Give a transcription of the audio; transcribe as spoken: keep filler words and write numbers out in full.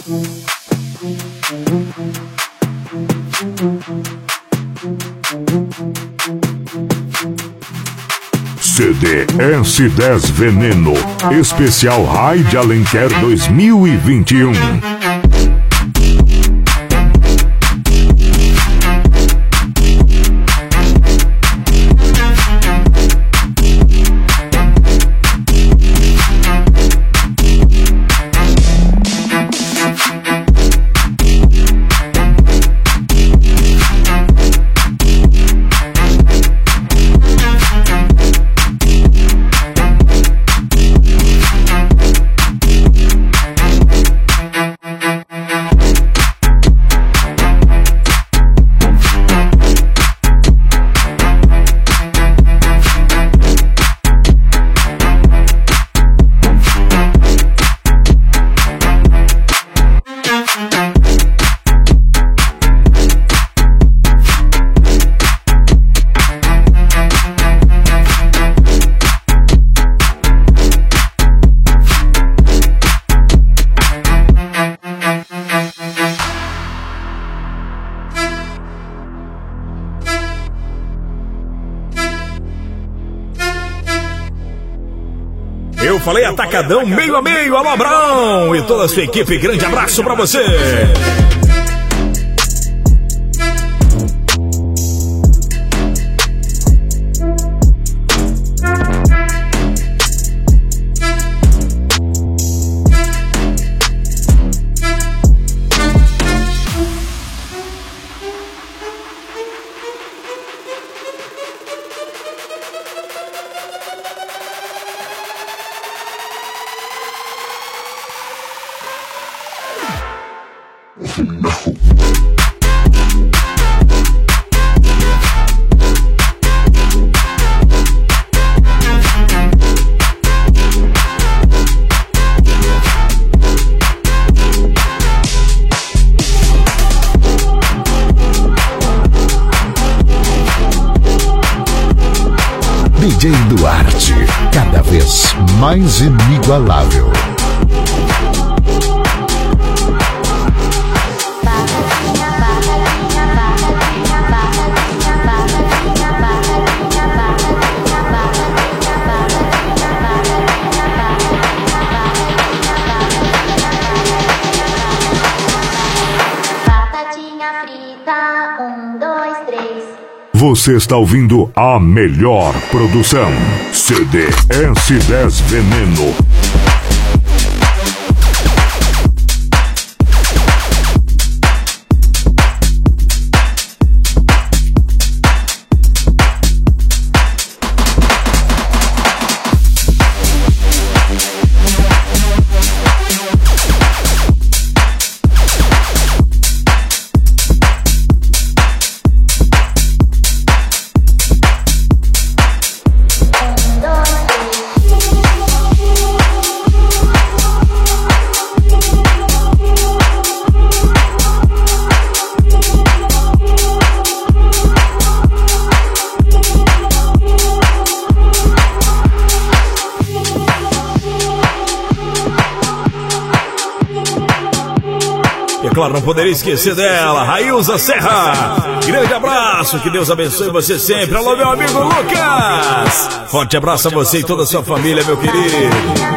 C D S dez Veneno, especial Raid Alenquer dois mil e vinte e um. Eu falei atacadão, meio a meio, alô Abrão e toda a sua equipe, grande abraço pra você. D J Duarte, cada vez mais inigualável. Você está ouvindo a melhor produção, C D S dez Veneno. Claro, não poderia esquecer dela, Railza Serra. Grande abraço, que Deus abençoe você sempre. Alô, meu amigo Lucas. Forte abraço a você e toda a sua família, meu querido.